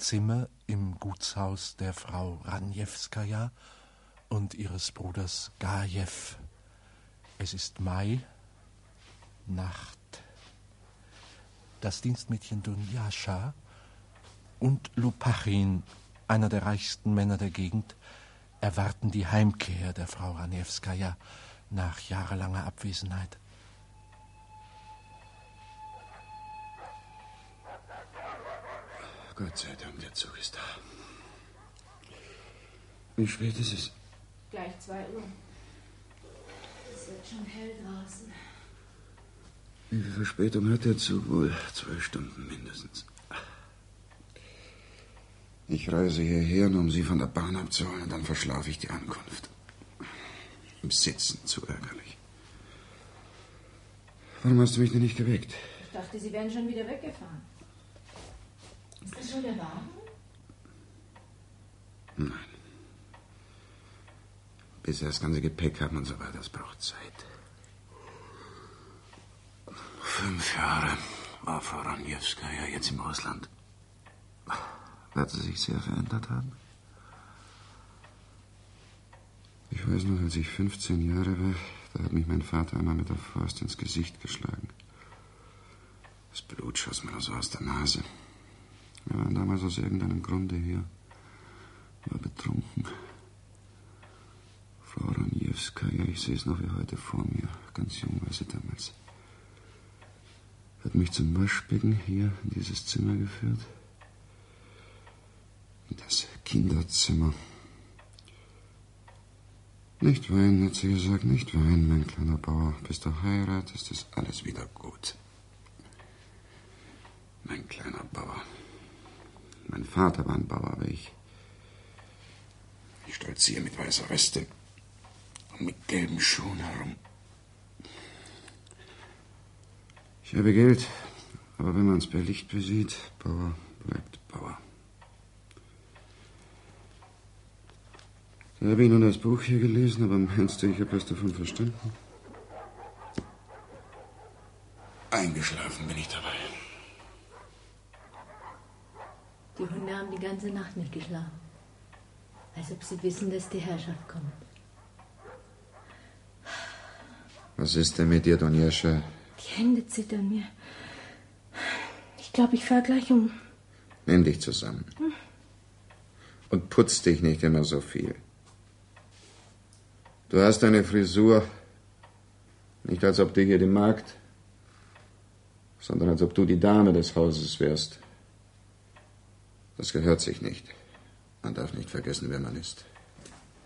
Zimmer im Gutshaus der Frau Ranjewskaja und ihres Bruders Gajew. Es ist Mai, Nacht. Das Dienstmädchen Dunjascha und Lupachin, einer der reichsten Männer der Gegend, erwarten die Heimkehr der Frau Ranjewskaja nach jahrelanger Abwesenheit. Gott sei Dank, der Zug ist da. Wie spät ist es? Gleich 2 Uhr. Es wird schon hell draußen. Wie viel Verspätung hat der Zug wohl? 2 Stunden mindestens. Ich reise hierher, nur um Sie von der Bahn abzuholen, und dann verschlafe ich die Ankunft. Im Sitzen zu ärgerlich. Warum hast du mich denn nicht geweckt? Ich dachte, Sie wären schon wieder weggefahren. Ist das schon der Wagen? Nein. Bis wir das ganze Gepäck haben und so weiter, das braucht Zeit. 5 Jahre war Frau Ranjewskaja jetzt im Ausland. Wird sie sich sehr verändert haben? Ich weiß noch, als ich 15 Jahre war, da hat mich mein Vater einmal mit der Faust ins Gesicht geschlagen. Das Blut schoss mir nur so aus der Nase. Wir waren damals aus irgendeinem Grunde hier. War betrunken. Frau Ranjewskaja, ich sehe es noch wie heute vor mir. Ganz jung war sie damals. Hat mich zum Waschbecken hier in dieses Zimmer geführt. In das Kinderzimmer. Nicht weinen, hat sie gesagt, nicht weinen, mein kleiner Bauer. Bis du heiratest, ist alles wieder gut. Mein kleiner Bauer. Mein Vater war ein Bauer, aber ich stolziere mit weißer Weste und mit gelben Schuhen herum. Ich habe Geld, aber wenn man es bei Licht besieht, Bauer bleibt Bauer. Da habe ich nun das Buch hier gelesen, aber meinst du, ich habe was davon verstanden? Eingeschlafen bin ich dabei. Die Hunde haben die ganze Nacht nicht geschlafen. Als ob sie wissen, dass die Herrschaft kommt. Was ist denn mit dir, Dunjascha? Die Hände zittern mir. Ich glaube, ich fahre gleich um. Nimm dich zusammen. Und putz dich nicht immer so viel. Du hast eine Frisur, nicht als ob du hier die Magd, sondern als ob du die Dame des Hauses wärst. Das gehört sich nicht. Man darf nicht vergessen, wer man ist.